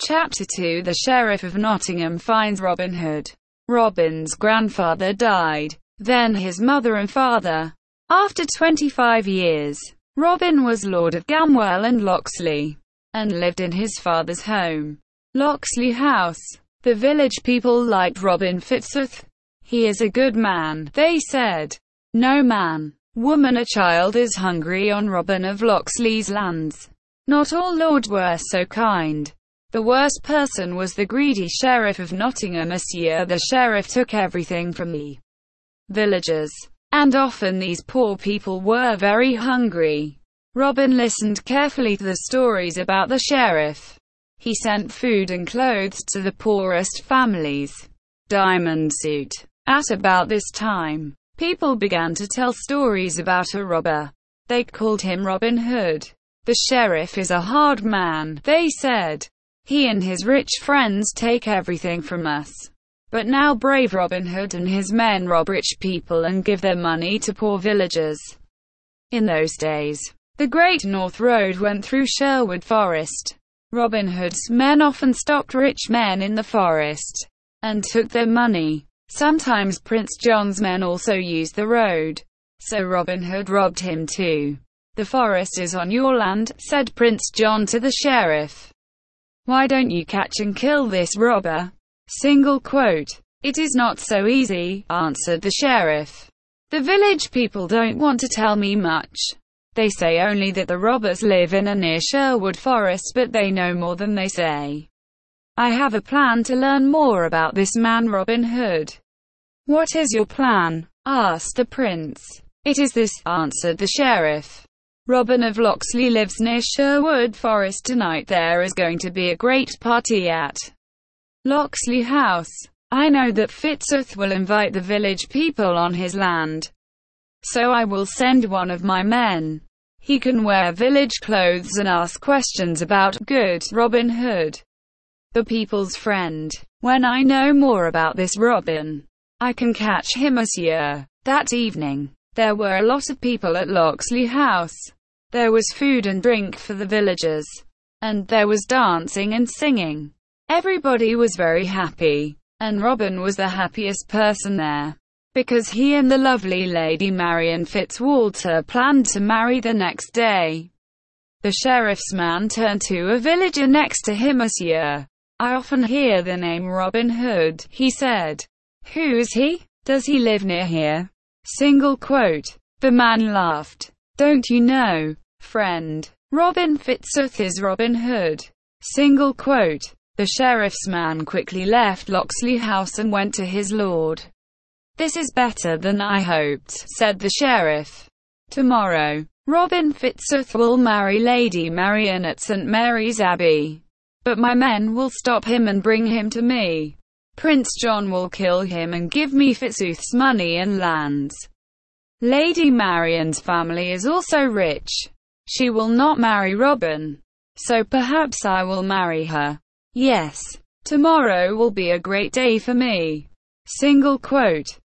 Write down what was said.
Chapter 2. The Sheriff of Nottingham finds Robin Hood. Robin's grandfather died, then his mother and father. After 25 years, Robin was Lord of Gamwell and Locksley, and lived in his father's home, Locksley House. The village people liked Robin Fitzooth. He is a good man, they said. No man, woman or child is hungry on Robin of Locksley's lands. Not all lords were so kind. The worst person was the greedy Sheriff of Nottingham. Monsieur the Sheriff took everything from the villagers, and often these poor people were very hungry. Robin listened carefully to the stories about the sheriff. He sent food and clothes to the poorest families. Diamond Suit. At about this time, people began to tell stories about a robber. They called him Robin Hood. The sheriff is a hard man, they said. He and his rich friends take everything from us. But now brave Robin Hood and his men rob rich people and give their money to poor villagers. In those days, the Great North Road went through Sherwood Forest. Robin Hood's men often stopped rich men in the forest and took their money. Sometimes Prince John's men also used the road, so Robin Hood robbed him too. "The forest is on your land," said Prince John to the sheriff. "Why don't you catch and kill this robber?" "It is not so easy," answered the sheriff. "The village people don't want to tell me much. They say only that the robbers live in a near Sherwood Forest, but they know more than they say. I have a plan to learn more about this man Robin Hood." "What is your plan?" asked the prince. "It is this," answered the sheriff. "Robin of Locksley lives near Sherwood Forest tonight. There is going to be a great party at Locksley House. I know that Fitzooth will invite the village people on his land. So I will send one of my men. He can wear village clothes and ask questions about good Robin Hood, the people's friend. When I know more about this Robin, I can catch him, monsieur." That evening, there were a lot of people at Locksley House. There was food and drink for the villagers, and there was dancing and singing. Everybody was very happy, and Robin was the happiest person there, because he and the lovely Lady Marian Fitzwalter planned to marry the next day. The sheriff's man turned to a villager next to him. "Monsieur, I often hear the name Robin Hood," he said. "Who is he? Does he live near here?" The man laughed. "Don't you know, friend? Robin Fitzooth is Robin Hood." The sheriff's man quickly left Locksley House and went to his lord. "This is better than I hoped," said the sheriff. "Tomorrow, Robin Fitzooth will marry Lady Marian at St. Mary's Abbey. But my men will stop him and bring him to me. Prince John will kill him and give me Fitzooth's money and lands. Lady Marian's family is also rich. She will not marry Robin, so perhaps I will marry her. Yes, tomorrow will be a great day for me."